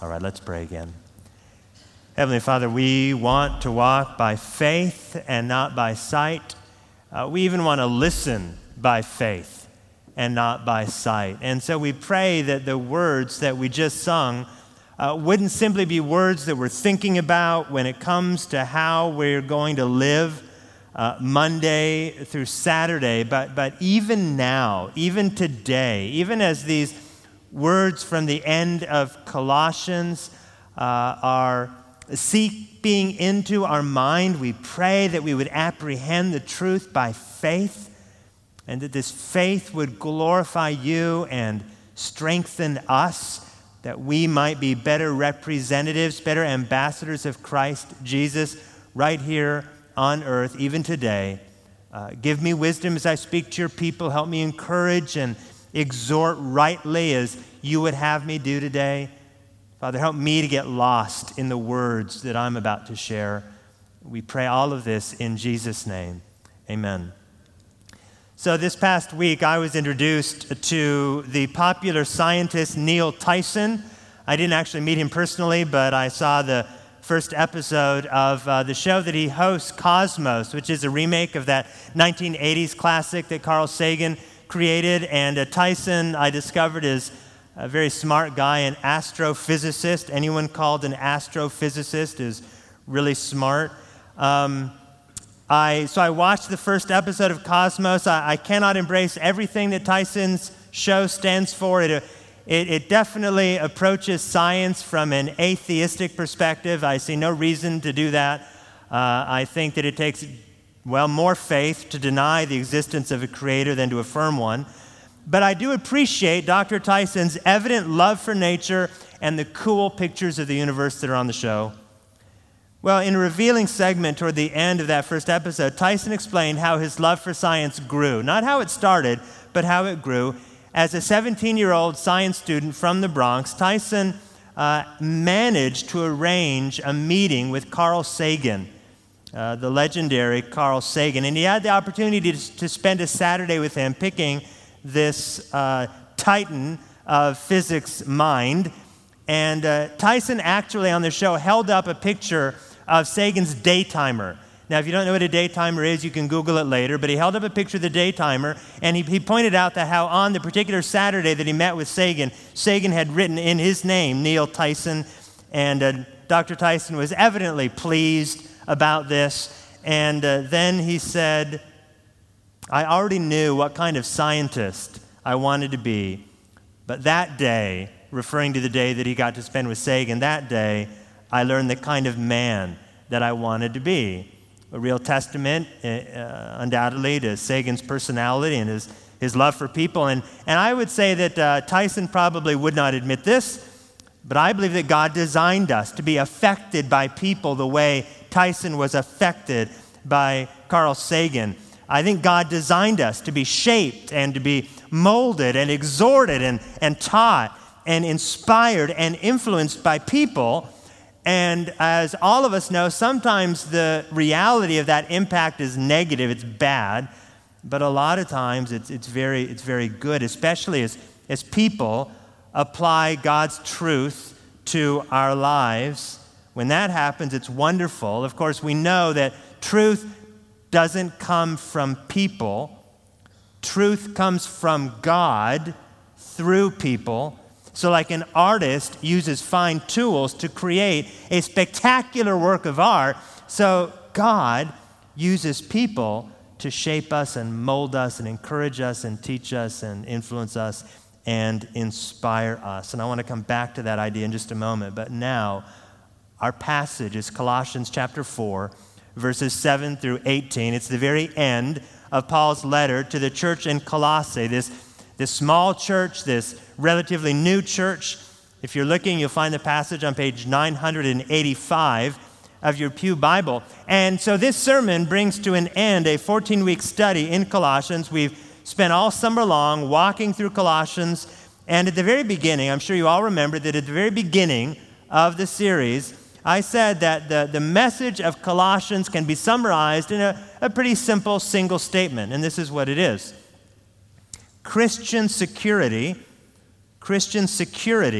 All right, let's pray again. Heavenly Father, we want to walk by faith and not by sight. We even want to listen by faith and not by sight. And so we pray that the words that we just sung wouldn't simply be words that we're thinking about when it comes to how we're going to live Monday through Saturday, but even now, even today, even as these words from the end of Colossians are seeping into our mind, we pray that we would apprehend the truth by faith, and that this faith would glorify you and strengthen us, that we might be better representatives, better ambassadors of Christ Jesus right here on earth, even today. Give me wisdom as I speak to your people. Help me encourage and exhort rightly as you would have me do today. Father, help me to get lost in the words that I'm about to share. We pray all of this in Jesus' name. Amen. So this past week, I was introduced to the popular scientist Neil Tyson. I didn't actually meet him personally, but I saw the first episode of the show that he hosts, Cosmos, which is a remake of that 1980s classic that Carl Sagan created. And Tyson, I discovered, is a very smart guy, an astrophysicist. Anyone called an astrophysicist is really smart. So I watched the first episode of Cosmos. I cannot embrace everything that Tyson's show stands for. It definitely approaches science from an atheistic perspective. I see no reason to do that. I think that it takes, more faith to deny the existence of a creator than to affirm one. But I do appreciate Dr. Tyson's evident love for nature and the cool pictures of the universe that are on the show. Well, in a revealing segment toward the end of that first episode, Tyson explained how his love for science grew. Not how it started, but how it grew. As a 17-year-old science student from the Bronx, Tyson managed to arrange a meeting with Carl Sagan, the legendary Carl Sagan. And he had the opportunity to spend a Saturday with him picking this titan of physics mind. And Tyson actually on the show held up a picture of Sagan's daytimer. Now, if you don't know what a daytimer is, you can Google it later, but he held up a picture of the daytimer, and he pointed out that how on the particular Saturday that he met with Sagan, Sagan had written in his name, Neil Tyson, and Dr. Tyson was evidently pleased about this. And then he said, I already knew what kind of scientist I wanted to be, but that day, referring to the day that he got to spend with Sagan, that day, I learned the kind of man that I wanted to be. A real testament, undoubtedly, to Sagan's personality and his love for people. And I would say that Tyson probably would not admit this, but I believe that God designed us to be affected by people the way Tyson was affected by Carl Sagan. I think God designed us to be shaped and to be molded and exhorted and taught and inspired and influenced by people. And as all of us know, sometimes the reality of that impact is negative, it's bad, but a lot of times it's very good, especially as people apply God's truth to our lives. When that happens, it's wonderful. Of course, we know that truth doesn't come from people. Truth comes from God through people. So like an artist uses fine tools to create a spectacular work of art, so God uses people to shape us and mold us and encourage us and teach us and influence us and inspire us. And I want to come back to that idea in just a moment. But now, our passage is Colossians chapter 4, verses 7 through 18. It's the very end of Paul's letter to the church in Colossae, this small church, this relatively new church. If you're looking, you'll find the passage on page 985 of your Pew Bible. And so this sermon brings to an end a 14-week study in Colossians. We've spent all summer long walking through Colossians. And at the very beginning, I'm sure you all remember that at the very beginning of the series, I said that the message of Colossians can be summarized in a pretty simple single statement. And this is what it is. Christian security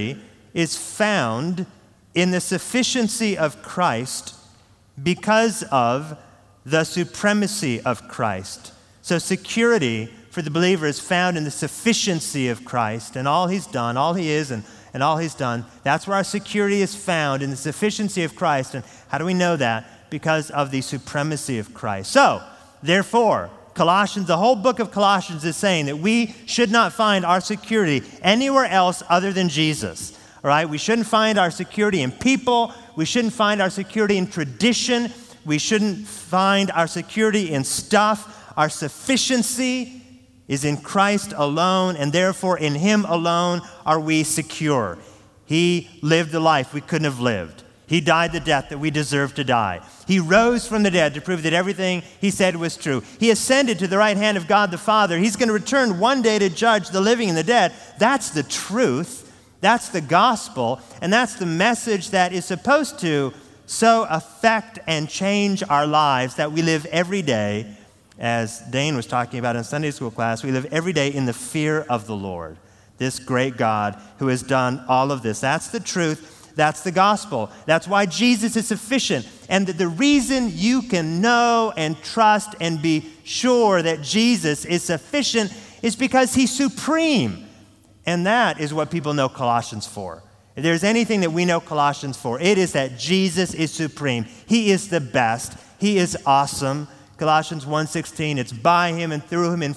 is found in the sufficiency of Christ because of the supremacy of Christ. So security for the believer is found in the sufficiency of Christ and all he's done, all he is and all he's done. That's where our security is found, in the sufficiency of Christ. And how do we know that? Because of the supremacy of Christ. So, therefore, Colossians, the whole book of Colossians is saying that we should not find our security anywhere else other than Jesus. All right? We shouldn't find our security in people. We shouldn't find our security in tradition. We shouldn't find our security in stuff. Our sufficiency is in Christ alone, and therefore in him alone are we secure. He lived the life we couldn't have lived. He died the death that we deserve to die. He rose from the dead to prove that everything he said was true. He ascended to the right hand of God the Father. He's going to return one day to judge the living and the dead. That's the truth. That's the gospel. And that's the message that is supposed to so affect and change our lives that we live every day, as Dane was talking about in Sunday school class, we live every day in the fear of the Lord, this great God who has done all of this. That's the truth. That's the gospel. That's why Jesus is sufficient. And the reason you can know and trust and be sure that Jesus is sufficient is because he's supreme. And that is what people know Colossians for. If there's anything that we know Colossians for, it is that Jesus is supreme. He is the best. He is awesome. Colossians 1:16, it's by him and through him and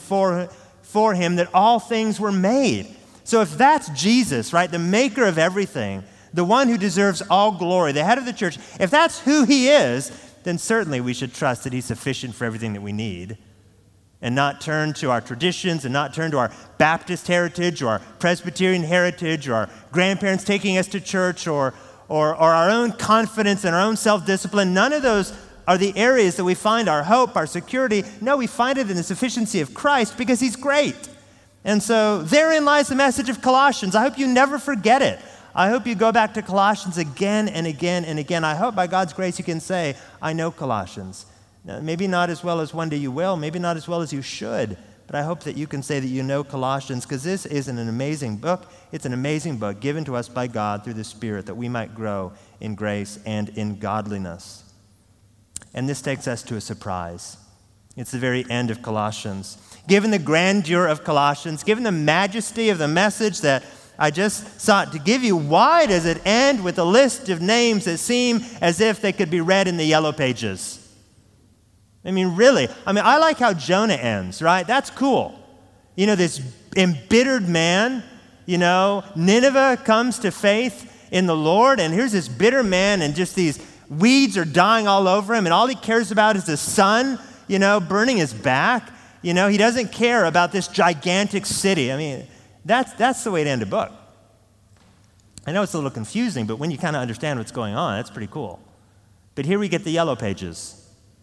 for him that all things were made. So if that's Jesus, right, the maker of everything, the one who deserves all glory, the head of the church, if that's who he is, then certainly we should trust that he's sufficient for everything that we need and not turn to our traditions and not turn to our Baptist heritage or our Presbyterian heritage or our grandparents taking us to church or our own confidence and our own self-discipline. None of those are the areas that we find our hope, our security. No, we find it in the sufficiency of Christ because he's great. And so therein lies the message of Colossians. I hope you never forget it. I hope you go back to Colossians again and again and again. I hope by God's grace you can say, I know Colossians. Now, maybe not as well as one day you will, maybe not as well as you should, but I hope that you can say that you know Colossians because this is an amazing book. It's an amazing book given to us by God through the Spirit that we might grow in grace and in godliness. And this takes us to a surprise. It's the very end of Colossians. Given the grandeur of Colossians, given the majesty of the message that I just sought to give you, why does it end with a list of names that seem as if they could be read in the yellow pages? I mean, really. I like how Jonah ends, right? That's cool. You know, this embittered man, Nineveh comes to faith in the Lord, and here's this bitter man, and just these weeds are dying all over him, and all he cares about is the sun, burning his back. He doesn't care about this gigantic city. That's the way to end a book. I know it's a little confusing, but when you kind of understand what's going on, that's pretty cool. But here we get the yellow pages.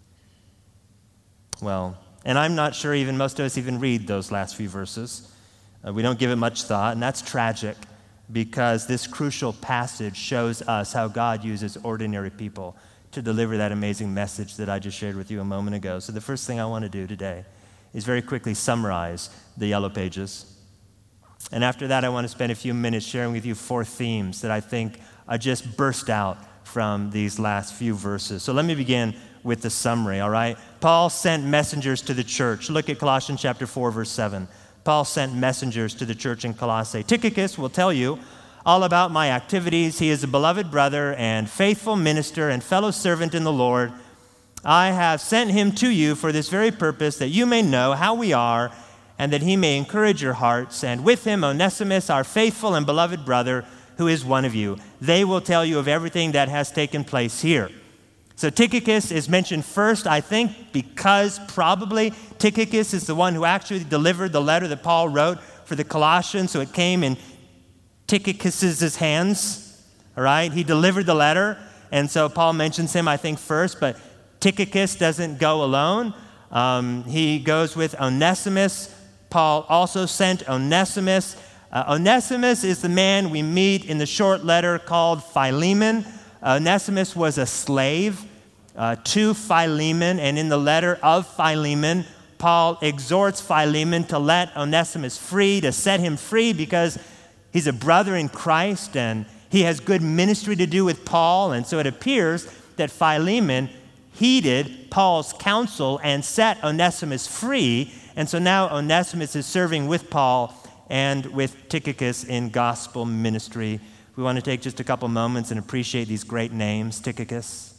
Well, and I'm not sure even most of us even read those last few verses. We don't give it much thought, and that's tragic because this crucial passage shows us how God uses ordinary people to deliver that amazing message that I just shared with you a moment ago. So the first thing I want to do today is very quickly summarize the yellow pages. And after that, I want to spend a few minutes sharing with you 4 themes that I think just burst out from these last few verses. So let me begin with the summary, all right? Paul sent messengers to the church. Look at Colossians chapter 4, verse 7. Paul sent messengers to the church in Colossae. Tychicus will tell you all about my activities. He is a beloved brother and faithful minister and fellow servant in the Lord. I have sent him to you for this very purpose, that you may know how we are and that he may encourage your hearts. And with him, Onesimus, our faithful and beloved brother, who is one of you. They will tell you of everything that has taken place here. So Tychicus is mentioned first, I think, because probably Tychicus is the one who actually delivered the letter that Paul wrote for the Colossians. So it came in Tychicus's hands, all right? He delivered the letter, and so Paul mentions him, I think, first, but Tychicus doesn't go alone. He goes with Onesimus. Paul also sent Onesimus. Onesimus is the man we meet in the short letter called Philemon. Onesimus was a slave to Philemon, and in the letter of Philemon, Paul exhorts Philemon to let Onesimus free, to set him free because he's a brother in Christ, and he has good ministry to do with Paul, and so it appears that Philemon heeded Paul's counsel and set Onesimus free, and so now Onesimus is serving with Paul and with Tychicus in gospel ministry. We want to take just a couple moments and appreciate these great names, Tychicus,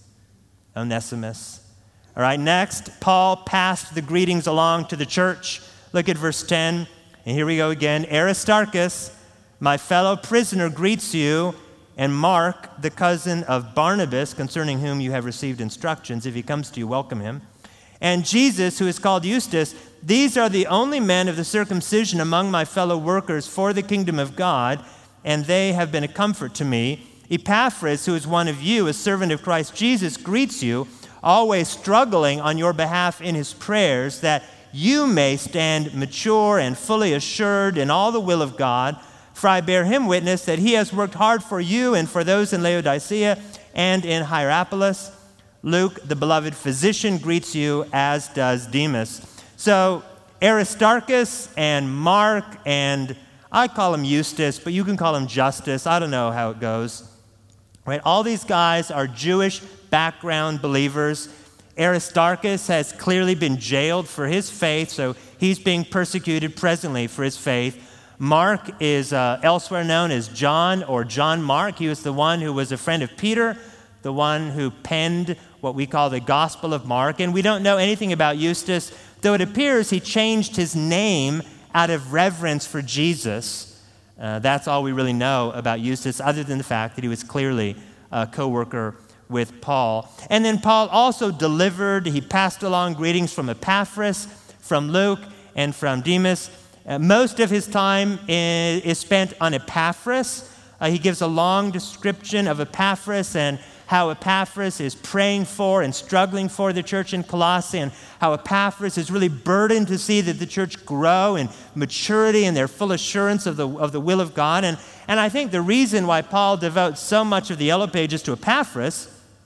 Onesimus. All right, next, Paul passed the greetings along to the church. Look at verse 10, and here we go again. Aristarchus, my fellow prisoner, greets you, and Mark, the cousin of Barnabas, concerning whom you have received instructions. If he comes to you, welcome him. And Jesus, who is called Eustace, these are the only men of the circumcision among my fellow workers for the kingdom of God, and they have been a comfort to me. Epaphras, who is one of you, a servant of Christ Jesus, greets you, always struggling on your behalf in his prayers, that you may stand mature and fully assured in all the will of God. For I bear him witness that he has worked hard for you and for those in Laodicea and in Hierapolis. Luke, the beloved physician, greets you, as does Demas. So Aristarchus and Mark, and I call him Eustace, but you can call him Justus. I don't know how it goes. Right? All these guys are Jewish background believers. Aristarchus has clearly been jailed for his faith, so he's being persecuted presently for his faith. Mark is elsewhere known as John or John Mark. He was the one who was a friend of Peter, the one who penned what we call the Gospel of Mark. And we don't know anything about Eustace, though it appears he changed his name out of reverence for Jesus. That's all we really know about Eustace, other than the fact that he was clearly a co-worker with Paul. And then Paul also he passed along greetings from Epaphras, from Luke, and from Demas. Most of his time is spent on Epaphras. He gives a long description of Epaphras and how Epaphras is praying for and struggling for the church in Colossae, and how Epaphras is really burdened to see that the church grow in maturity and their full assurance of the will of God. And I think the reason why Paul devotes so much of the yellow pages to Epaphras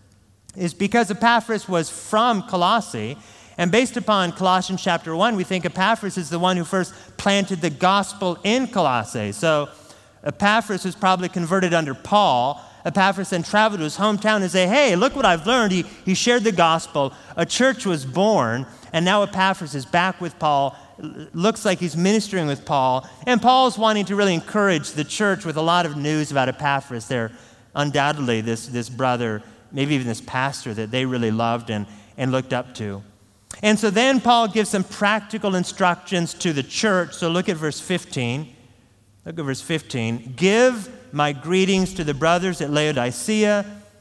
is because Epaphras was from Colossae. And based upon Colossians chapter 1, we think Epaphras is the one who first planted the gospel in Colossae. So Epaphras was probably converted under Paul. Epaphras then traveled to his hometown and said, hey, look what I've learned. He shared the gospel. A church was born, and now Epaphras is back with Paul. Looks like he's ministering with Paul. And Paul's wanting to really encourage the church with a lot of news about Epaphras. They're undoubtedly this brother, maybe even this pastor that they really loved and looked up to. And so then Paul gives some practical instructions to the church. So look at verse 15. Look at verse 15. Give my greetings to the brothers at Laodicea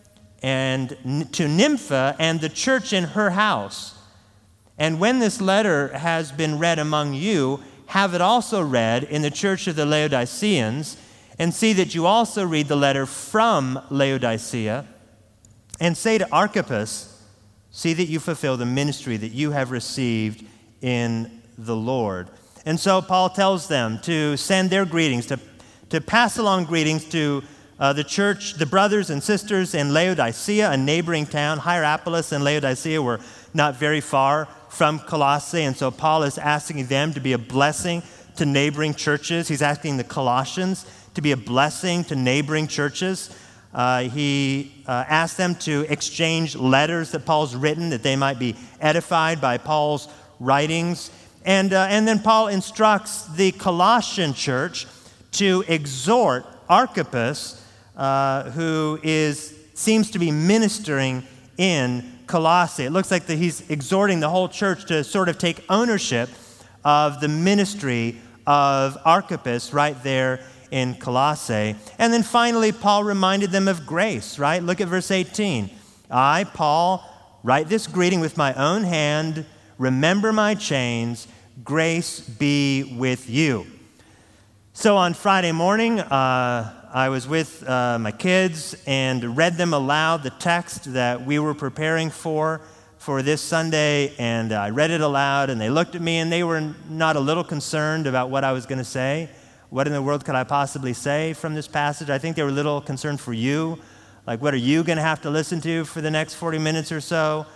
and to Nympha and the church in her house. And when this letter has been read among you, have it also read in the church of the Laodiceans, and see that you also read the letter from Laodicea, and say to Archippus, see that you fulfill the ministry that you have received in the Lord. And so Paul tells them to send their greetings, to pass along greetings to the church, the brothers and sisters in Laodicea, a neighboring town. Hierapolis and Laodicea were not very far from Colossae, and so Paul is asking them to be a blessing to neighboring churches. He's asking the Colossians to be a blessing to neighboring churches. He asked them to exchange letters that Paul's written, that they might be edified by Paul's writings. And then Paul instructs the Colossian church to exhort Archippus, who seems to be ministering in Colossae. It looks like that he's exhorting the whole church to sort of take ownership of the ministry of Archippus right there in Colossae. And then finally, Paul reminded them of grace, right? Look at verse 18. I, Paul, write this greeting with my own hand. Remember my chains. Grace be with you. So on Friday morning, I was with my kids and read them aloud the text that we were preparing for this Sunday, and I read it aloud, and they looked at me, and they were not a little concerned about what I was going to say. What in the world could I possibly say from this passage? I think they were a little concerned for you. Like, what are you going to have to listen to for the next 40 minutes or so?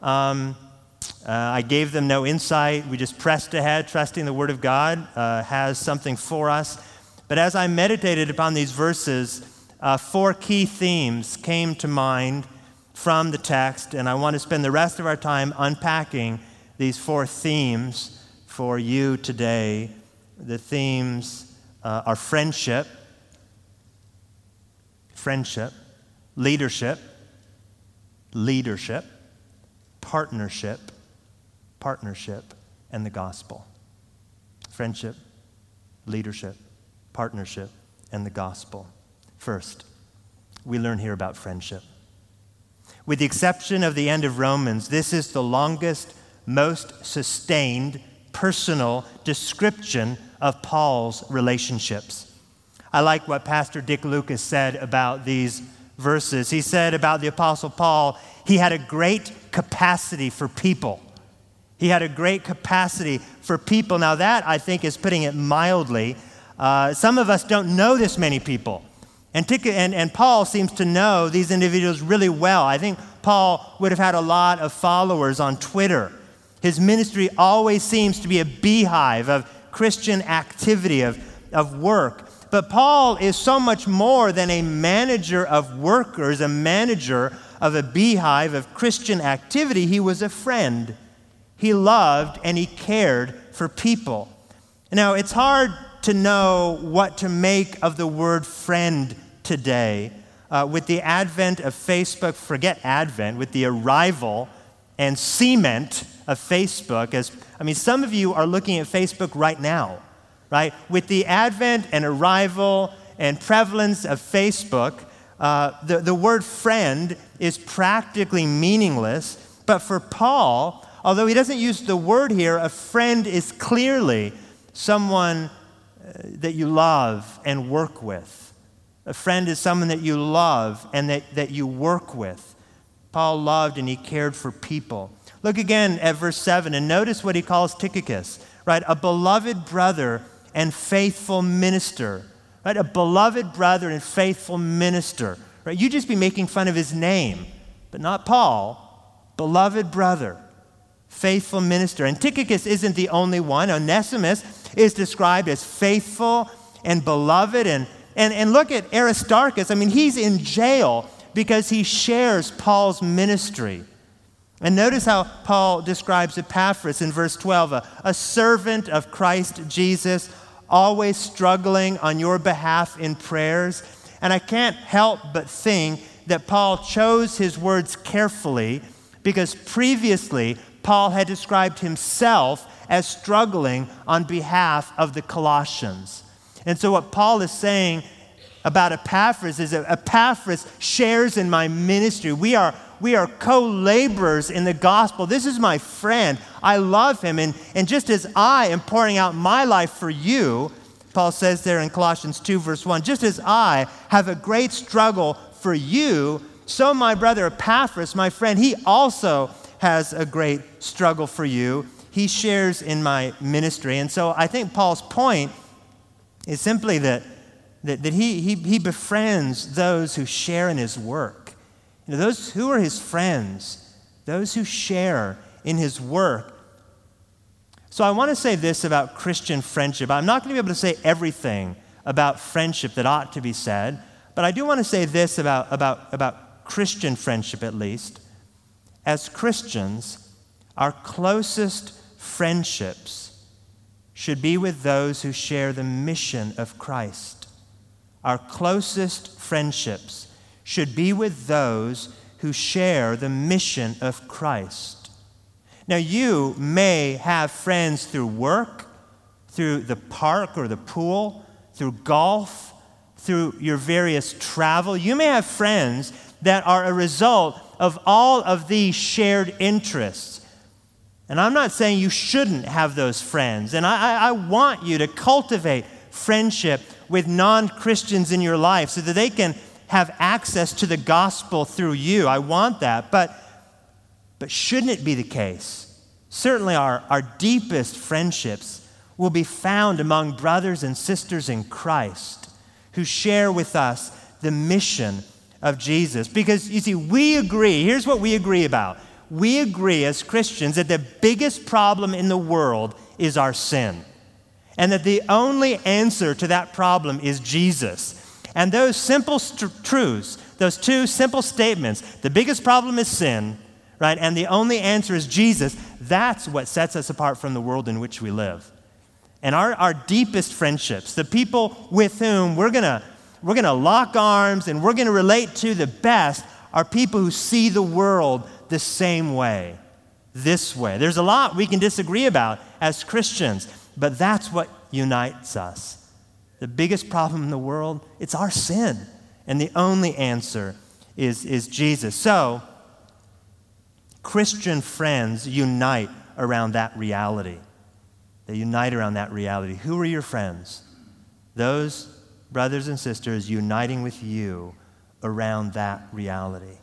I gave them no insight. We just pressed ahead, trusting the Word of God has something for us. But as I meditated upon these verses, 4 key themes came to mind from the text, and I want to spend the rest of our time unpacking these 4 themes for you today. The themes are friendship, leadership, partnership, and the gospel. Friendship, leadership, partnership, and the gospel. First, we learn here about friendship. With the exception of the end of Romans, this is the longest, most sustained, personal description of Paul's relationships. I like what Pastor Dick Lucas said about these verses. He said about the Apostle Paul, he had a great capacity for people. He had a great capacity for people. Now that, I think, is putting it mildly. Some of us don't know this many people. And Paul seems to know these individuals really well. I think Paul would have had a lot of followers on Twitter. His ministry always seems to be a beehive of Christian activity, of work. But Paul is so much more than a manager of workers, a manager of a beehive of Christian activity. He was a friend. He loved and he cared for people. Now, it's hard to know what to make of the word friend today. With the advent of Facebook, forget advent, with the arrival and cement of Facebook, some of you are looking at Facebook right now, right? With the advent and arrival and prevalence of Facebook, the word friend is practically meaningless. But for Paul, although he doesn't use the word here, a friend is clearly someone that you love and work with. A friend is someone that you love and that you work with. Paul loved and he cared for people. Look again at verse 7 and notice what he calls Tychicus, right? A beloved brother and faithful minister, right? A beloved brother and faithful minister, right? You just be making fun of his name, but not Paul. Beloved brother, faithful minister. And Tychicus isn't the only one. Onesimus is described as faithful and beloved. And look at Aristarchus. He's in jail because he shares Paul's ministry. And notice how Paul describes Epaphras in verse 12, a servant of Christ Jesus, always struggling on your behalf in prayers. And I can't help but think that Paul chose his words carefully because previously Paul had described himself as struggling on behalf of the Colossians. And so what Paul is saying about Epaphras is that Epaphras shares in my ministry. We are co-laborers in the gospel. This is my friend. I love him. And just as I am pouring out my life for you, Paul says there in Colossians 2, verse 1, just as I have a great struggle for you, so my brother Epaphras, my friend, he also has a great struggle for you. He shares in my ministry. And so I think Paul's point is simply that he befriends those who share in his work. Those who are his friends, those who share in his work. So I want to say this about Christian friendship. I'm not going to be able to say everything about friendship that ought to be said, but I do want to say this about Christian friendship at least. As Christians, our closest friendships should be with those who share the mission of Christ. Our closest friendships should be with those who share the mission of Christ. Now, you may have friends through work, through the park or the pool, through golf, through your various travel. You may have friends that are a result of all of these shared interests. And I'm not saying you shouldn't have those friends. And I want you to cultivate friendship with non-Christians in your life so that they can have access to the gospel through you. I want that. But shouldn't it be the case? Certainly our deepest friendships will be found among brothers and sisters in Christ who share with us the mission of Jesus. Because, you see, we agree. Here's what we agree about. We agree as Christians that the biggest problem in the world is our sin. And that the only answer to that problem is Jesus. And those simple truths, those two simple statements, the biggest problem is sin, right? And the only answer is Jesus. That's what sets us apart from the world in which we live. And our deepest friendships, the people with whom we're gonna lock arms and we're gonna relate to the best, are people who see the world the same way, this way. There's a lot we can disagree about as Christians, but that's what unites us. The biggest problem in the world, it's our sin. And the only answer is Jesus. So, Christian friends unite around that reality. They unite around that reality. Who are your friends? Those brothers and sisters uniting with you around that reality.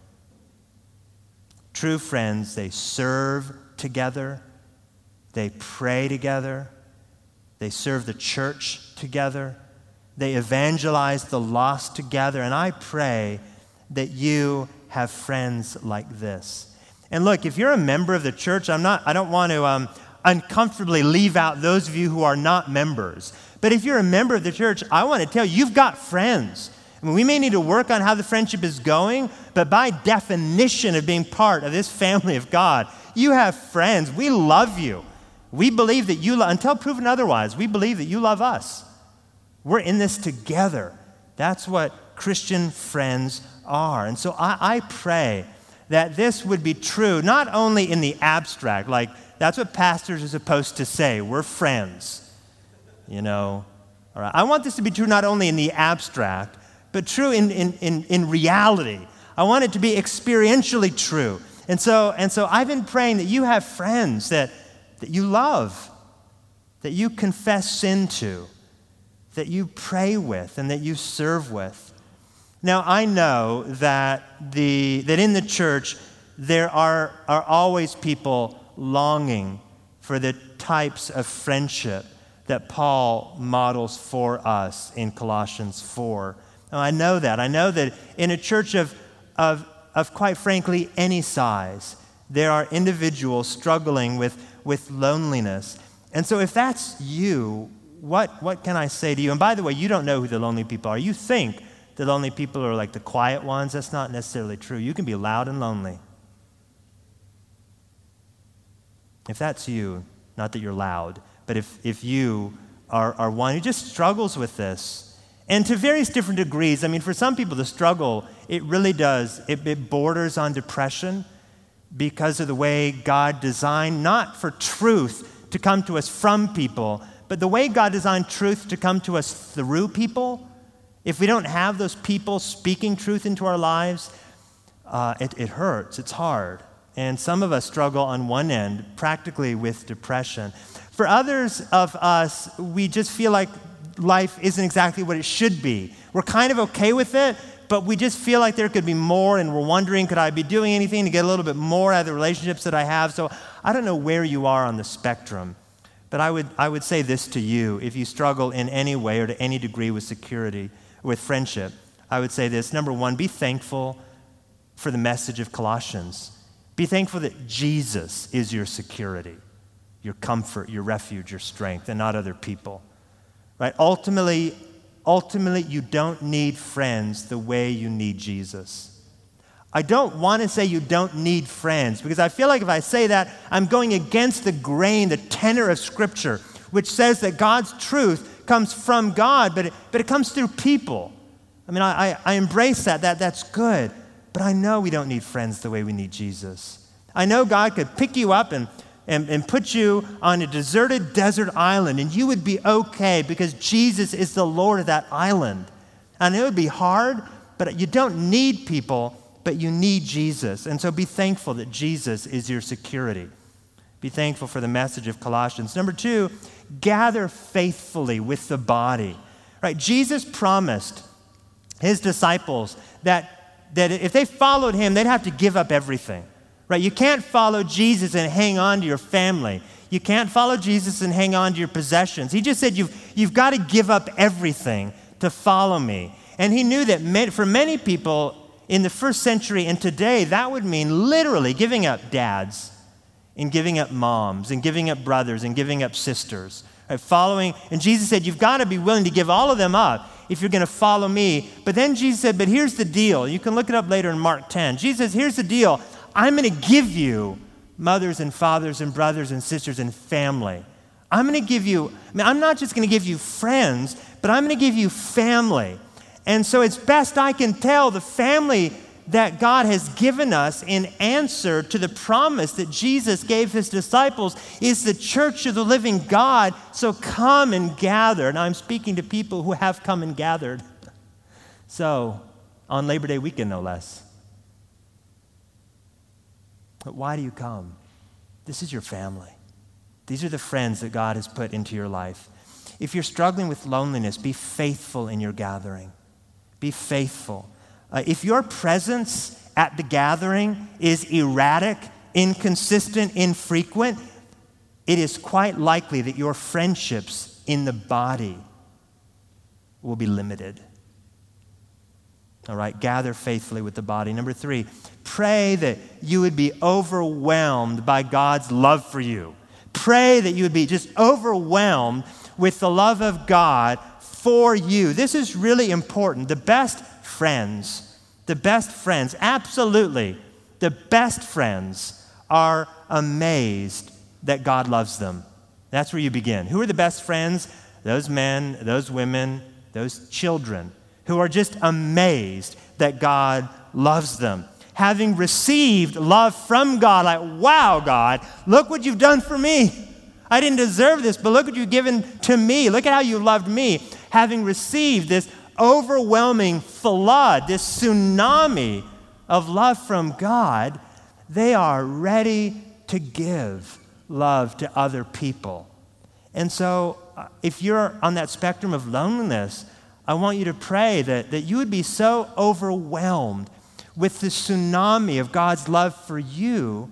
True friends, they serve together. They pray together. They serve the church together. They evangelize the lost together. And I pray that you have friends like this. And look, if you're a member of the church, I don't want to uncomfortably leave out those of you who are not members. But if you're a member of the church, I want to tell you, you've got friends. I mean, we may need to work on how the friendship is going, but by definition of being part of this family of God, you have friends. We love you. We believe that you love, until proven otherwise, we believe that you love us. We're in this together. That's what Christian friends are. And so I pray that this would be true, not only in the abstract, like that's what pastors are supposed to say. We're friends, All right. I want this to be true not only in the abstract, but true in reality. I want it to be experientially true. And so I've been praying that you have friends that you love, that you confess sin to, that you pray with, and that you serve with. Now, I know that in the church there are always people longing for the types of friendship that Paul models for us in Colossians 4. Now, I know that. I know that in a church of quite frankly any size, there are individuals struggling with loneliness. And so if that's you, what can I say to you? And by the way, you don't know who the lonely people are. You think the lonely people are like the quiet ones. That's not necessarily true. You can be loud and lonely. If that's you, not that you're loud, but if you are one who just struggles with this, and to various different degrees, I mean, for some people the struggle, it really does, it borders on depression because of the way God designed, not for truth to come to us from people, but the way God designed truth to come to us through people. If we don't have those people speaking truth into our lives, it hurts, it's hard. And some of us struggle on one end, practically with depression. For others of us, we just feel like life isn't exactly what it should be. We're kind of okay with it, but we just feel like there could be more, and we're wondering, could I be doing anything to get a little bit more out of the relationships that I have? So I don't know where you are on the spectrum, but I would say this to you. If you struggle in any way or to any degree with security, with friendship, I would say this. Number one, be thankful for the message of Colossians. Be thankful that Jesus is your security, your comfort, your refuge, your strength, and not other people. Right? Ultimately, you don't need friends the way you need Jesus. I don't want to say you don't need friends, because I feel like if I say that, I'm going against the grain, the tenor of Scripture, which says that God's truth comes from God, but it comes through people. I mean, I embrace that. That's good. But I know we don't need friends the way we need Jesus. I know God could pick you up and put you on a deserted desert island, and you would be okay because Jesus is the Lord of that island. And it would be hard, but you don't need people, but you need Jesus. And so be thankful that Jesus is your security. Be thankful for the message of Colossians. Number two, gather faithfully with the body. Right? Jesus promised his disciples that if they followed him, they'd have to give up everything. Right? You can't follow Jesus and hang on to your family. You can't follow Jesus and hang on to your possessions. He just said you've got to give up everything to follow me. And he knew that for many people in the first century and today, that would mean literally giving up dads and giving up moms and giving up brothers and giving up sisters. Right? Following, and Jesus said, you've got to be willing to give all of them up if you're going to follow me. But then Jesus said, but here's the deal. You can look it up later in Mark 10. Jesus says, here's the deal. I'm going to give you mothers and fathers and brothers and sisters and family. I'm going to give you, I'm not just going to give you friends, but I'm going to give you family. And so it's best I can tell the family that God has given us in answer to the promise that Jesus gave his disciples is the church of the living God. So come and gather. And I'm speaking to people who have come and gathered. So on Labor Day weekend, no less. But why do you come? This is your family. These are the friends that God has put into your life. If you're struggling with loneliness, be faithful in your gathering. Be faithful. If your presence at the gathering is erratic, inconsistent, infrequent, it is quite likely that your friendships in the body will be limited. All right, gather faithfully with the body. Number 3, pray that you would be overwhelmed by God's love for you. Pray that you would be just overwhelmed with the love of God for you. This is really important. The best friends, absolutely, the best friends are amazed that God loves them. That's where you begin. Who are the best friends? Those men, those women, those children who are just amazed that God loves them. Having received love from God, like, wow, God, look what you've done for me. I didn't deserve this, but look what you've given to me. Look at how you loved me. Having received this overwhelming flood, this tsunami of love from God, they are ready to give love to other people. And so if you're on that spectrum of loneliness, I want you to pray that you would be so overwhelmed with the tsunami of God's love for you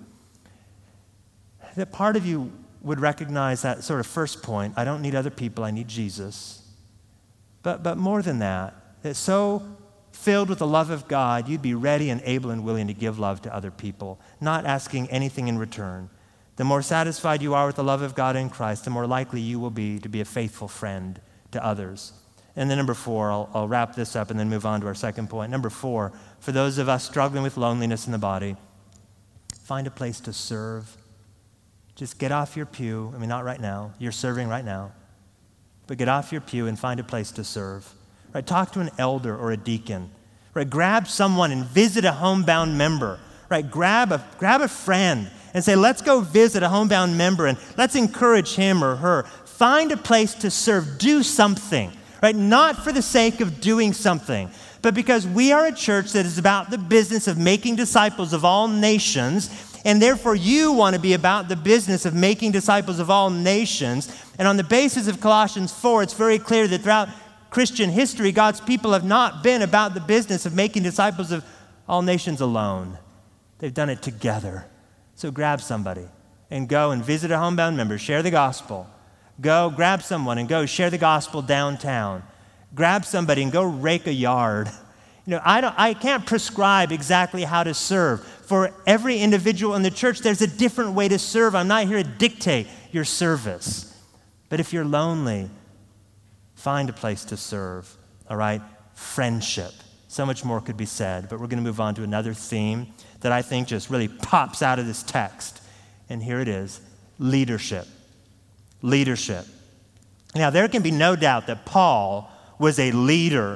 that part of you would recognize that sort of first point, I don't need other people, I need Jesus. But more than that so filled with the love of God, you'd be ready and able and willing to give love to other people, not asking anything in return. The more satisfied you are with the love of God in Christ, the more likely you will be to be a faithful friend to others. And then number 4, I'll wrap this up and then move on to our second point. Number 4, for those of us struggling with loneliness in the body, find a place to serve. Just get off your pew. Not right now. You're serving right now. But get off your pew and find a place to serve. Right? Talk to an elder or a deacon. Right? Grab someone and visit a homebound member. Right? Grab a friend and say, let's go visit a homebound member and let's encourage him or her. Find a place to serve. Do something. Right? Not for the sake of doing something, but because we are a church that is about the business of making disciples of all nations, and therefore you want to be about the business of making disciples of all nations. And on the basis of Colossians 4, it's very clear that throughout Christian history, God's people have not been about the business of making disciples of all nations alone. They've done it together. So grab somebody and go and visit a homebound member, share the gospel. Go grab someone and go share the gospel downtown. Grab somebody and go rake a yard. I can't prescribe exactly how to serve. For every individual in the church, there's a different way to serve. I'm not here to dictate your service. But if you're lonely, find a place to serve, all right? Friendship. So much more could be said, but we're going to move on to another theme that I think just really pops out of this text. And here it is, leadership. Leadership. Now, there can be no doubt that Paul was a leader.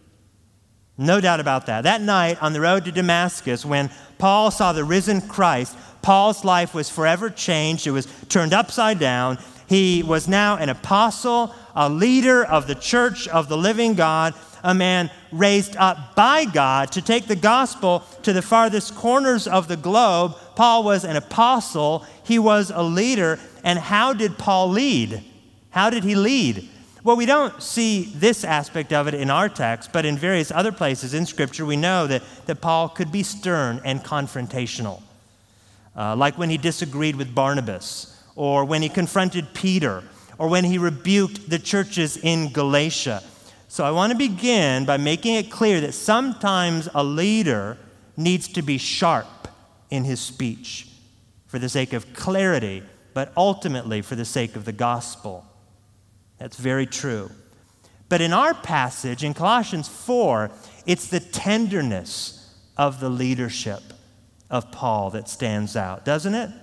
No doubt about that. That night on the road to Damascus, when Paul saw the risen Christ, Paul's life was forever changed. It was turned upside down. He was now an apostle, a leader of the church of the living God, a man raised up by God to take the gospel to the farthest corners of the globe. Paul was an apostle. He was a leader. And how did Paul lead? How did he lead? Well, we don't see this aspect of it in our text, but in various other places in Scripture, we know that Paul could be stern and confrontational. Like when he disagreed with Barnabas, or when he confronted Peter, or when he rebuked the churches in Galatia. So I want to begin by making it clear that sometimes a leader needs to be sharp in his speech for the sake of clarity, but ultimately for the sake of the gospel. That's very true. But in our passage, in Colossians 4, it's the tenderness of the leadership of Paul that stands out, doesn't it?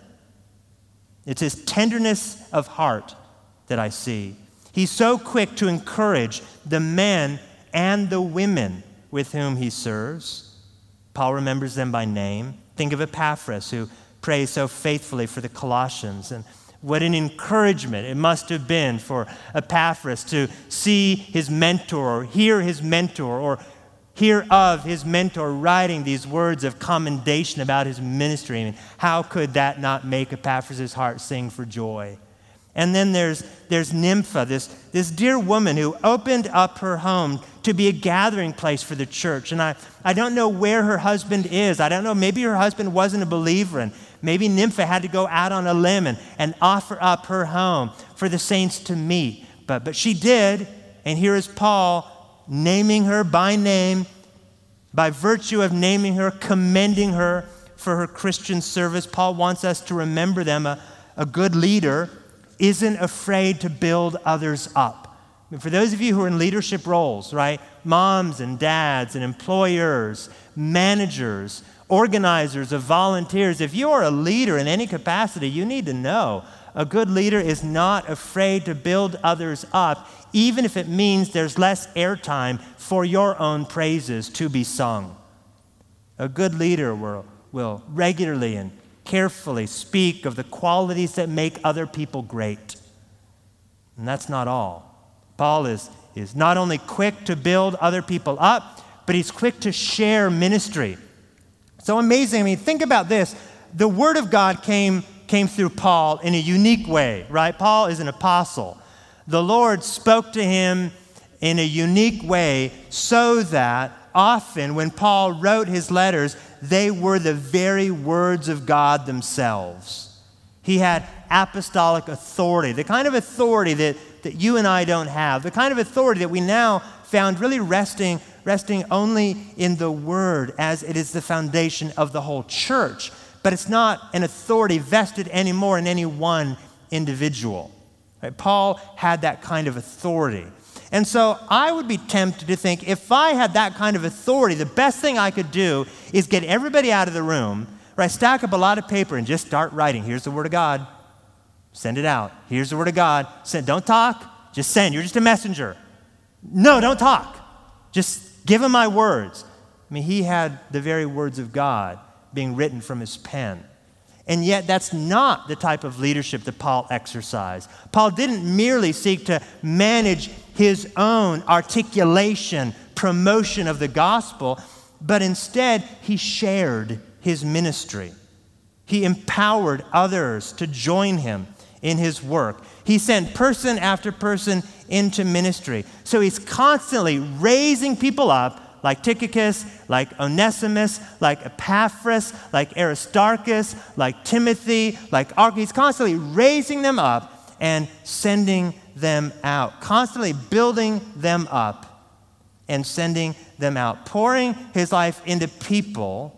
It's his tenderness of heart that I see. He's so quick to encourage the men and the women with whom he serves. Paul remembers them by name. Think of Epaphras, who prays so faithfully for the Colossians. And what an encouragement it must have been for Epaphras to see his mentor, or hear his mentor, or hear of his mentor writing these words of commendation about his ministry. I mean, how could that not make Epaphras' heart sing for joy? And then there's Nympha, this dear woman who opened up her home to be a gathering place for the church. And I don't know where her husband is. I don't know, maybe her husband wasn't a believer, and maybe Nympha had to go out on a limb and offer up her home for the saints to meet. But she did, and here is Paul naming her by name, by virtue of naming her, commending her for her Christian service. Paul wants us to remember them. A good leader isn't afraid to build others up. I mean, for those of you who are in leadership roles, right? Moms and dads and employers, managers, organizers of volunteers, if you are a leader in any capacity, you need to know a good leader is not afraid to build others up, even if it means there's less airtime for your own praises to be sung. A good leader will regularly and carefully speak of the qualities that make other people great. And that's not all. Paul is not only quick to build other people up, but he's quick to share ministry. So amazing. I mean, think about this. The word of God came through Paul in a unique way, right? Paul is an apostle. The Lord spoke to him in a unique way so that often when Paul wrote his letters, they were the very words of God themselves. He had apostolic authority, the kind of authority that you and I don't have, the kind of authority that we now found really resting only in the Word as it is the foundation of the whole church. But it's not an authority vested anymore in any one individual. Right? Paul had that kind of authority. And so I would be tempted to think, if I had that kind of authority, the best thing I could do is get everybody out of the room, right? Stack up a lot of paper and just start writing. Here's the Word of God. Send it out. Here's the Word of God. Don't talk. Just send. You're just a messenger. No, don't talk. Just give him my words. I mean, he had the very words of God being written from his pen. And yet that's not the type of leadership that Paul exercised. Paul didn't merely seek to manage his own articulation, promotion of the gospel, but instead he shared his ministry. He empowered others to join him in his work. He sent person after person into ministry. So he's constantly raising people up, like Tychicus, like Onesimus, like Epaphras, like Aristarchus, like Timothy, like Archippus. He's constantly raising them up and sending them out, constantly building them up and sending them out, pouring his life into people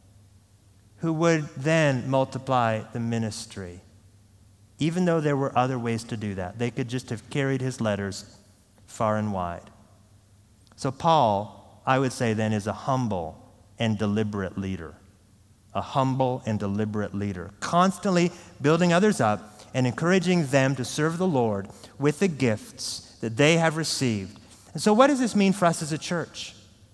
who would then multiply the ministry. Even though there were other ways to do that, they could just have carried his letters far and wide. So Paul, I would say then, is a humble and deliberate leader. A humble and deliberate leader, constantly building others up and encouraging them to serve the Lord with the gifts that they have received. And so what does this mean for us as a church?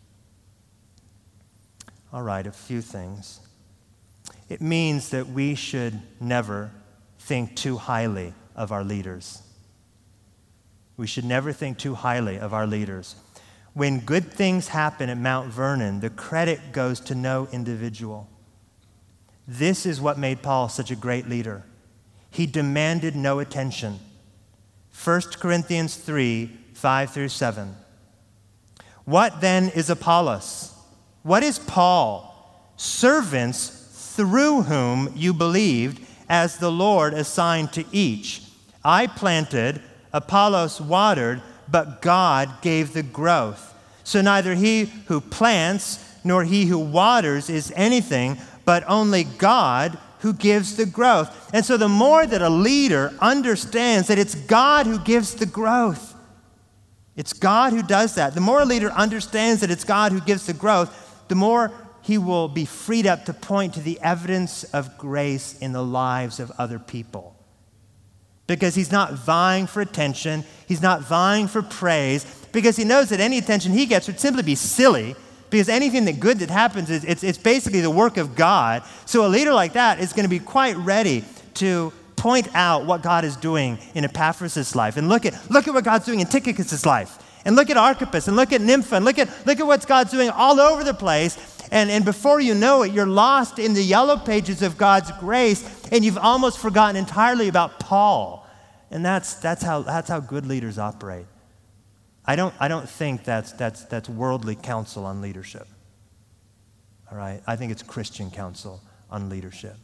All right, a few things. It means that we should never think too highly of our leaders. We should never think too highly of our leaders. When good things happen at Mount Vernon, the credit goes to no individual. This is what made Paul such a great leader. He demanded no attention. 1 Corinthians 3, 5 through 7. What then is Apollos? What is Paul? Servants through whom you believed, as the Lord assigned to each. I planted, Apollos watered, but God gave the growth. So neither he who plants nor he who waters is anything, but only God who gives the growth. And so the more that a leader understands that it's God who gives the growth, it's God who does that. The more a leader understands that it's God who gives the growth, the more he will be freed up to point to the evidence of grace in the lives of other people. Because he's not vying for attention, he's not vying for praise, because he knows that any attention he gets would simply be silly, because anything that good that happens, it's basically the work of God. So a leader like that is going to be quite ready to point out what God is doing in Epaphras' life. And look at what God's doing in Tychicus' life. And look at Archippus, and look at Nympha, and look at what God's doing all over the place. And before you know it, you're lost in the yellow pages of God's grace, and you've almost forgotten entirely about Paul. And that's how good leaders operate. I don't think that's worldly counsel on leadership. All right? I think it's Christian counsel on leadership.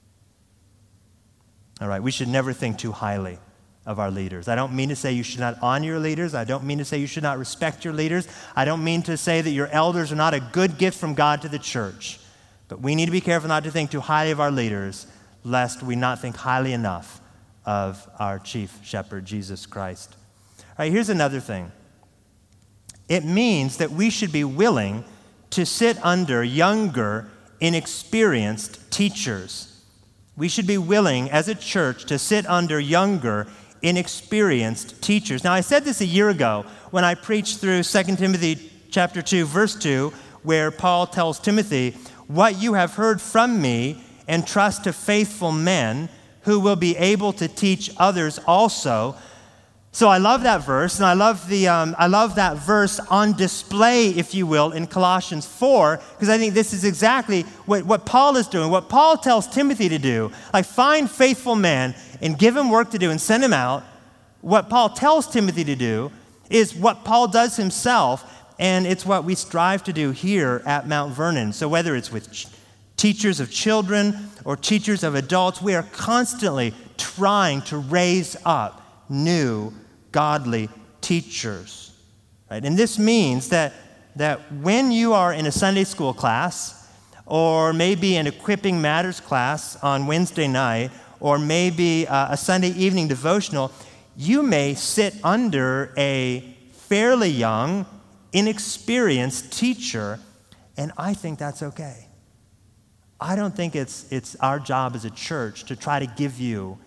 All right, we should never think too highly of our leaders. I don't mean to say you should not honor your leaders. I don't mean to say you should not respect your leaders. I don't mean to say that your elders are not a good gift from God to the church. But we need to be careful not to think too highly of our leaders, lest we not think highly enough of our chief shepherd, Jesus Christ. All right, here's another thing. It means that we should be willing to sit under younger, inexperienced teachers. We should be willing, as a church, to sit under younger, inexperienced teachers. Now, I said this a year ago when I preached through 2 Timothy chapter 2, verse 2, where Paul tells Timothy, "What you have heard from me, entrust to faithful men who will be able to teach others also." So I love that verse, and I love that verse on display, if you will, in Colossians 4, because I think this is exactly what Paul is doing, what Paul tells Timothy to do. Like, find faithful men and give him work to do and send him out. What Paul tells Timothy to do is what Paul does himself, and it's what we strive to do here at Mount Vernon. So whether it's with teachers of children or teachers of adults, we are constantly trying to raise up new godly teachers, right? And this means that when you are in a Sunday school class, or maybe an Equipping Matters class on Wednesday night, or maybe a Sunday evening devotional, you may sit under a fairly young, inexperienced teacher, and I think that's okay. I don't think it's our job as a church to try to give you,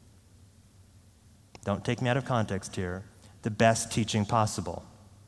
don't take me out of context here, the best teaching possible.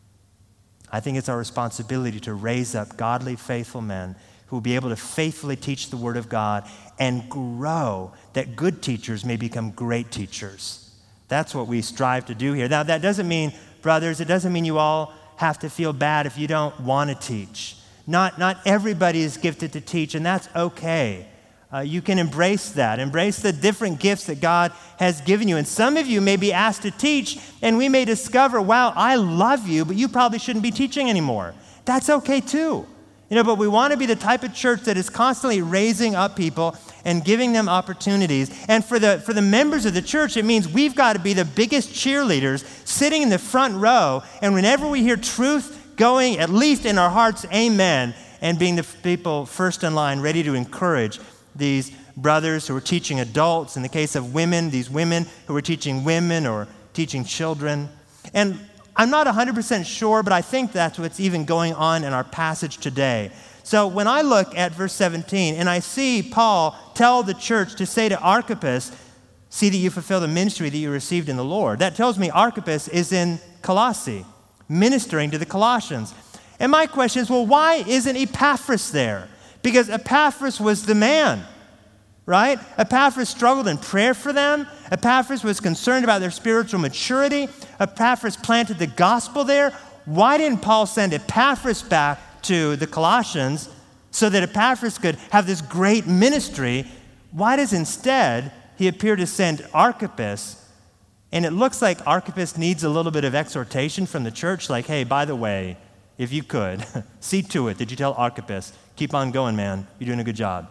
I think it's our responsibility to raise up godly, faithful men who will be able to faithfully teach the Word of God and grow, that good teachers may become great teachers. That's what we strive to do here. Now, that doesn't mean, brothers, it doesn't mean you all have to feel bad if you don't want to teach. Not everybody is gifted to teach, and that's okay. You can embrace that. Embrace the different gifts that God has given you. And some of you may be asked to teach, and we may discover, wow, I love you, but you probably shouldn't be teaching anymore. That's okay too. But we want to be the type of church that is constantly raising up people and giving them opportunities. And for the members of the church, it means we've got to be the biggest cheerleaders sitting in the front row. And whenever we hear truth going, at least in our hearts, amen, and being the people first in line, ready to encourage these brothers who are teaching adults. In the case of women, these women who are teaching women or teaching children. And I'm not 100% sure, but I think that's what's even going on in our passage today. So when I look at verse 17 and I see Paul tell the church to say to Archippus, "See that you fulfill the ministry that you received in the Lord," that tells me Archippus is in Colossae, ministering to the Colossians. And my question is, well, why isn't Epaphras there? Because Epaphras was the man, right? Epaphras struggled in prayer for them. Epaphras was concerned about their spiritual maturity. Epaphras planted the gospel there. Why didn't Paul send Epaphras back to the Colossians so that Epaphras could have this great ministry? Why does instead he appear to send Archippus? And it looks like Archippus needs a little bit of exhortation from the church, like, hey, by the way, if you could, see to it that you tell Archippus, keep on going, man. You're doing a good job.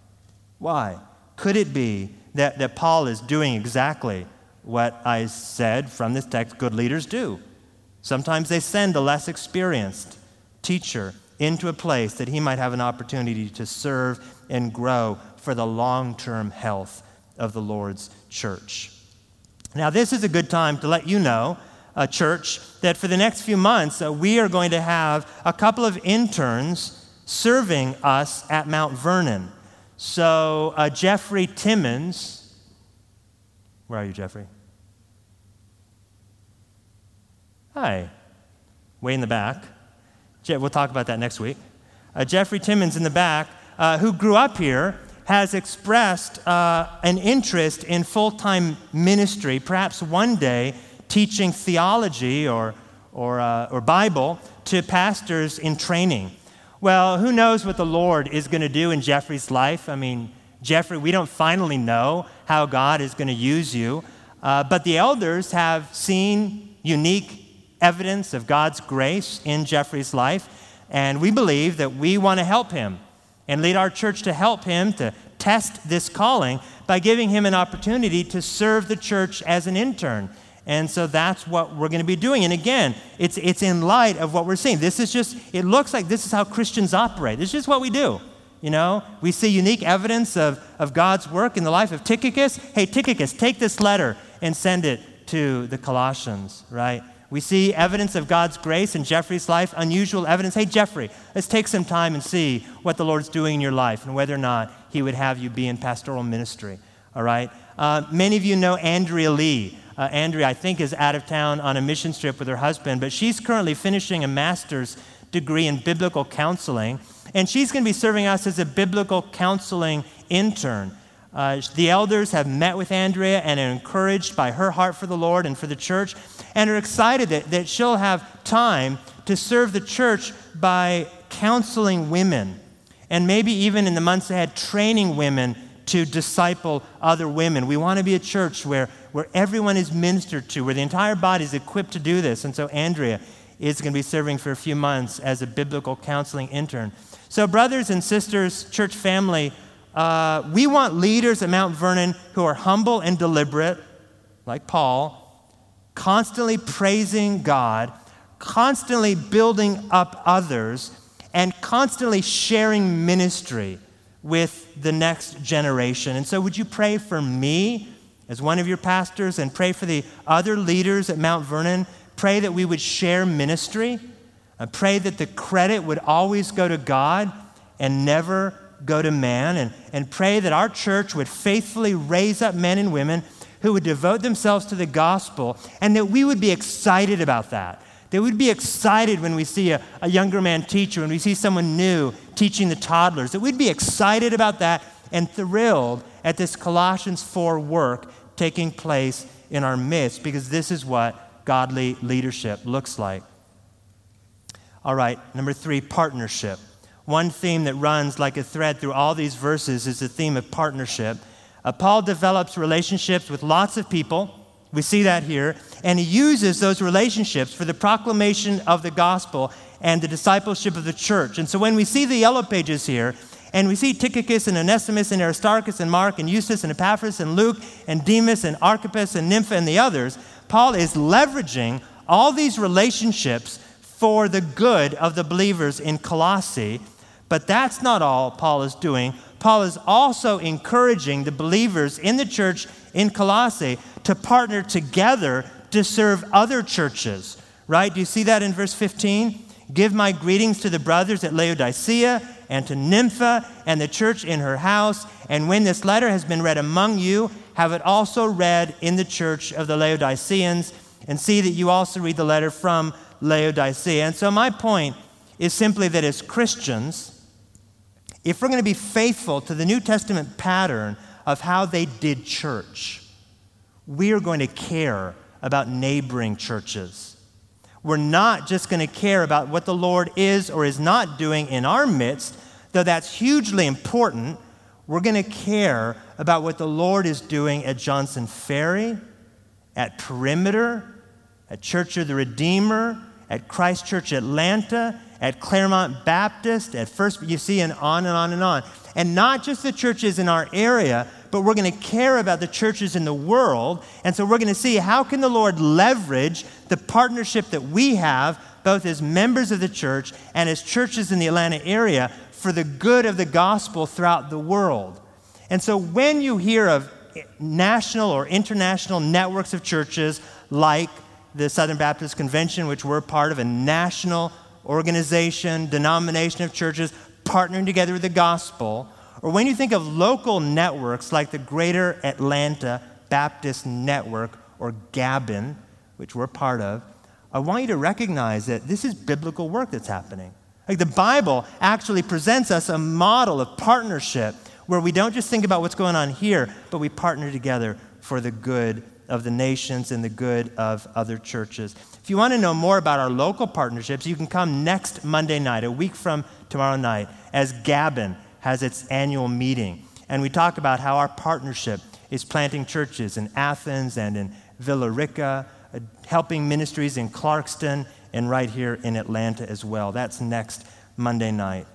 Why? Could it be that Paul is doing exactly what I said from this text good leaders do? Sometimes they send a less experienced teacher into a place that he might have an opportunity to serve and grow for the long-term health of the Lord's church. Now, this is a good time to let you know, church, that for the next few months, we are going to have a couple of interns serving us at Mount Vernon. So, Jeffrey Timmons, where are you, Jeffrey? Hi, way in the back. We'll talk about that next week. Jeffrey Timmons in the back, who grew up here, has expressed an interest in full-time ministry, perhaps one day teaching theology or Bible to pastors in training. Well, who knows what the Lord is going to do in Jeffrey's life? I mean, Jeffrey, we don't finally know how God is going to use you, but the elders have seen unique evidence of God's grace in Jeffrey's life, and we believe that we want to help him and lead our church to help him to test this calling by giving him an opportunity to serve the church as an intern. And so that's what we're going to be doing. And again, it's in light of what we're seeing. It looks like this is how Christians operate. This is just what we do. You know, we see unique evidence of God's work in the life of Tychicus. Hey, Tychicus, take this letter and send it to the Colossians, right? We see evidence of God's grace in Jeffrey's life, unusual evidence. Hey, Jeffrey, let's take some time and see what the Lord's doing in your life and whether or not he would have you be in pastoral ministry, all right? Many of you know Andrea Lee. Andrea, I think, is out of town on a mission trip with her husband, but she's currently finishing a master's degree in biblical counseling, and she's going to be serving us as a biblical counseling intern. The elders have met with Andrea and are encouraged by her heart for the Lord and for the church, and are excited that she'll have time to serve the church by counseling women, and maybe even in the months ahead, training women to disciple other women. We want to be a church where everyone is ministered to, where the entire body is equipped to do this. And so Andrea is going to be serving for a few months as a biblical counseling intern. So brothers and sisters, church family, we want leaders at Mount Vernon who are humble and deliberate, like Paul, constantly praising God, constantly building up others, and constantly sharing ministry with the next generation. And so would you pray for me as one of your pastors and pray for the other leaders at Mount Vernon? Pray that we would share ministry. Pray that the credit would always go to God and never go to man. And pray that our church would faithfully raise up men and women who would devote themselves to the gospel, and that we would be excited about that. That we'd be excited when we see a younger man teacher, when we see someone new teaching the toddlers, that we'd be excited about that and thrilled at this Colossians 4 work taking place in our midst, because this is what godly leadership looks like. All right, number 3, partnership. One theme that runs like a thread through all these verses is the theme of partnership. Paul develops relationships with lots of people. We see that here. And he uses those relationships for the proclamation of the gospel and the discipleship of the church. And so when we see the yellow pages here, and we see Tychicus and Onesimus and Aristarchus and Mark and Eustace and Epaphras and Luke and Demas and Archippus and Nympha and the others, Paul is leveraging all these relationships for the good of the believers in Colossae. But that's not all Paul is doing. Paul is also encouraging the believers in the church in Colossae to partner together to serve other churches, right? Do you see that in verse 15? Give my greetings to the brothers at Laodicea and to Nympha and the church in her house. And when this letter has been read among you, have it also read in the church of the Laodiceans, and see that you also read the letter from Laodicea. And so my point is simply that as Christians, if we're going to be faithful to the New Testament pattern of how they did church, we are going to care about neighboring churches. We're not just going to care about what the Lord is or is not doing in our midst, though that's hugely important. We're going to care about what the Lord is doing at Johnson Ferry, at Perimeter, at Church of the Redeemer, at Christ Church Atlanta, at Claremont Baptist, at First, you see, and on and on and on. And not just the churches in our area, but we're going to care about the churches in the world. And so we're going to see how can the Lord leverage the partnership that we have, both as members of the church and as churches in the Atlanta area, for the good of the gospel throughout the world. And so when you hear of national or international networks of churches like the Southern Baptist Convention, which we're part of, a national organization, denomination of churches partnering together with the gospel, or when you think of local networks like the Greater Atlanta Baptist Network, or GABN, which we're part of, I want you to recognize that this is biblical work that's happening. Like the Bible actually presents us a model of partnership where we don't just think about what's going on here, but we partner together for the good of the nations and the good of other churches. If you want to know more about our local partnerships, you can come next Monday night, a week from tomorrow night, as GABN has its annual meeting. And we talk about how our partnership is planting churches in Athens and in Villa Rica, helping ministries in Clarkston, and right here in Atlanta as well. That's next Monday night.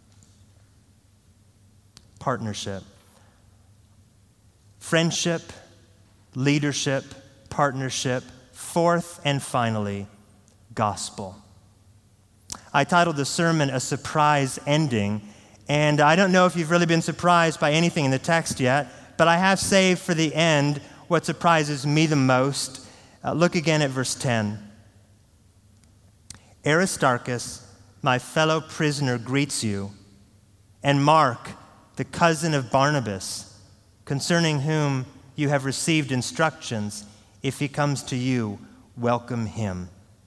Partnership. Friendship, leadership, partnership. Fourth and finally, gospel. I titled the sermon A Surprise Ending, and I don't know if you've really been surprised by anything in the text yet, but I have saved for the end what surprises me the most. Look again at verse 10. Aristarchus, my fellow prisoner, greets you, and Mark, the cousin of Barnabas, concerning whom you have received instructions. If he comes to you, welcome him.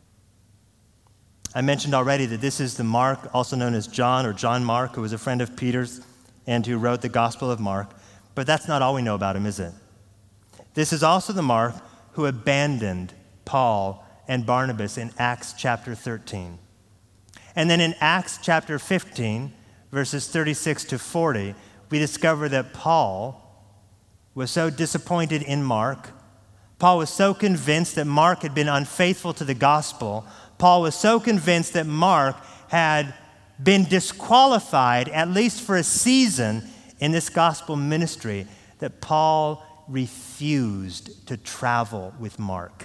I mentioned already that this is the Mark, also known as John or John Mark, who was a friend of Peter's and who wrote the Gospel of Mark. But that's not all we know about him, is it? This is also the Mark who abandoned Paul and Barnabas in Acts chapter 13. And then in Acts chapter 15, verses 36 to 40, we discover that Paul was so disappointed in Mark. Paul was so convinced that Mark had been unfaithful to the gospel. Paul was so convinced that Mark had been disqualified, at least for a season, in this gospel ministry, that Paul refused to travel with Mark.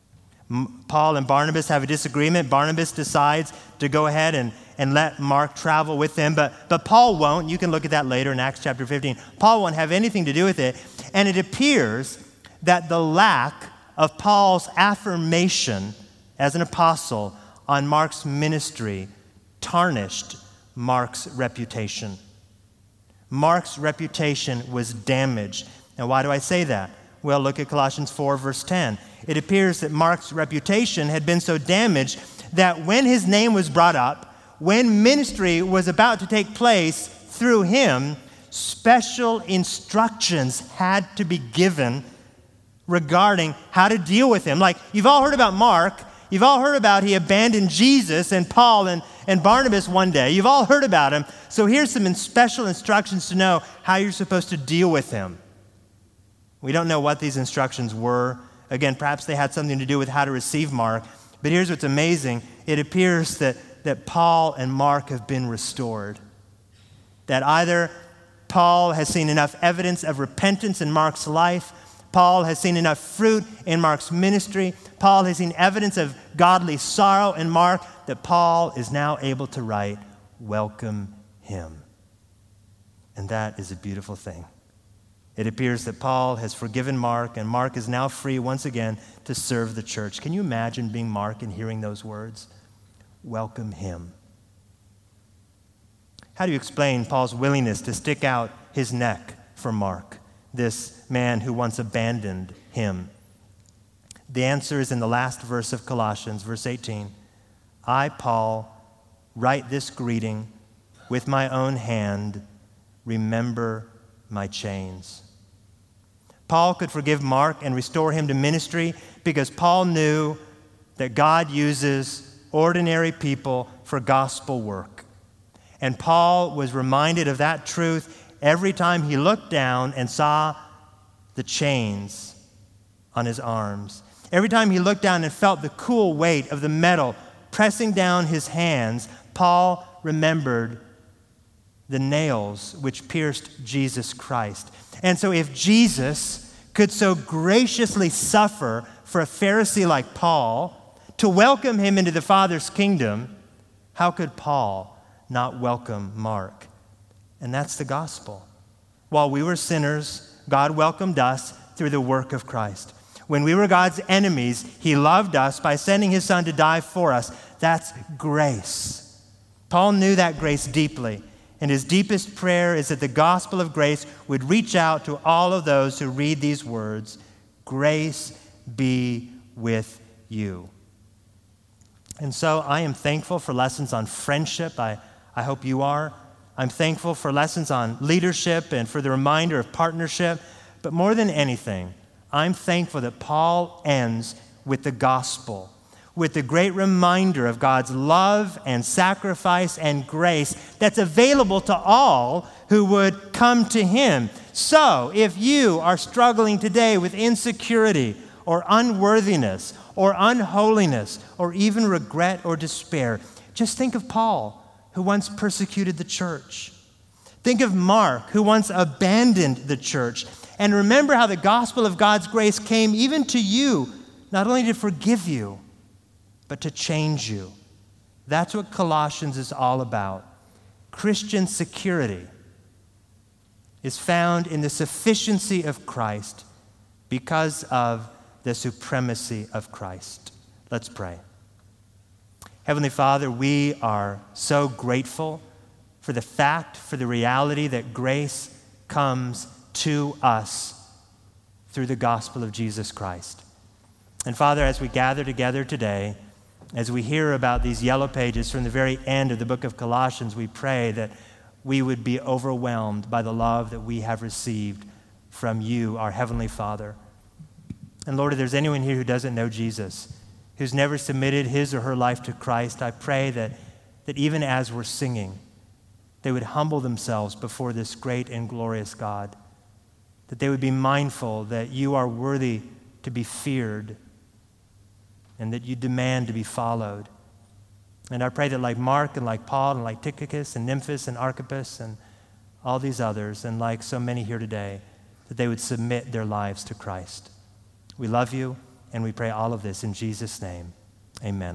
Paul and Barnabas have a disagreement. Barnabas decides to go ahead and let Mark travel with them, but Paul won't. You can look at that later in Acts chapter 15. Paul won't have anything to do with it. And it appears that the lack of Paul's affirmation as an apostle on Mark's ministry tarnished Mark's reputation. Mark's reputation was damaged. Now, why do I say that? Well, look at Colossians 4, verse 10. It appears that Mark's reputation had been so damaged that when his name was brought up, when ministry was about to take place through him, special instructions had to be given regarding how to deal with him. Like, you've all heard about Mark. You've all heard about he abandoned Jesus and Paul and Barnabas one day. You've all heard about him. So here's some special instructions to know how you're supposed to deal with him. We don't know what these instructions were. Again, perhaps they had something to do with how to receive Mark. But here's what's amazing. It appears that Paul and Mark have been restored. That either Paul has seen enough evidence of repentance in Mark's life, Paul has seen enough fruit in Mark's ministry, Paul has seen evidence of godly sorrow in Mark, that Paul is now able to write, welcome him. And that is a beautiful thing. It appears that Paul has forgiven Mark, and Mark is now free once again to serve the church. Can you imagine being Mark and hearing those words? Welcome him. How do you explain Paul's willingness to stick out his neck for Mark, this man who once abandoned him? The answer is in the last verse of Colossians, verse 18. I, Paul, write this greeting with my own hand. Remember my chains. Paul could forgive Mark and restore him to ministry because Paul knew that God uses ordinary people for gospel work. And Paul was reminded of that truth every time he looked down and saw the chains on his arms. Every time he looked down and felt the cool weight of the metal pressing down his hands, Paul remembered the nails which pierced Jesus Christ. And so if Jesus could so graciously suffer for a Pharisee like Paul to welcome him into the Father's kingdom, how could Paul not welcome Mark? And that's the gospel. While we were sinners, God welcomed us through the work of Christ. When we were God's enemies, he loved us by sending his Son to die for us. That's grace. Paul knew that grace deeply, and his deepest prayer is that the gospel of grace would reach out to all of those who read these words, "Grace be with you." And so I am thankful for lessons on friendship. I hope you are. I'm thankful for lessons on leadership and for the reminder of partnership. But more than anything, I'm thankful that Paul ends with the gospel, with the great reminder of God's love and sacrifice and grace that's available to all who would come to him. So if you are struggling today with insecurity or unworthiness or unholiness or even regret or despair, just think of Paul, who once persecuted the church. Think of Mark, who once abandoned the church. And remember how the gospel of God's grace came even to you, not only to forgive you, but to change you. That's what Colossians is all about. Christian security is found in the sufficiency of Christ because of the supremacy of Christ. Let's pray. Heavenly Father, we are so grateful for the fact, for the reality that grace comes to us through the gospel of Jesus Christ. And Father, as we gather together today, as we hear about these yellow pages from the very end of the book of Colossians, we pray that we would be overwhelmed by the love that we have received from you, our Heavenly Father. And Lord, if there's anyone here who doesn't know Jesus, who's never submitted his or her life to Christ, I pray that even as we're singing, they would humble themselves before this great and glorious God, that they would be mindful that you are worthy to be feared and that you demand to be followed. And I pray that like Mark and like Paul and like Tychicus and Nymphas and Archippus and all these others, and like so many here today, that they would submit their lives to Christ. We love you, and we pray all of this in Jesus' name. Amen.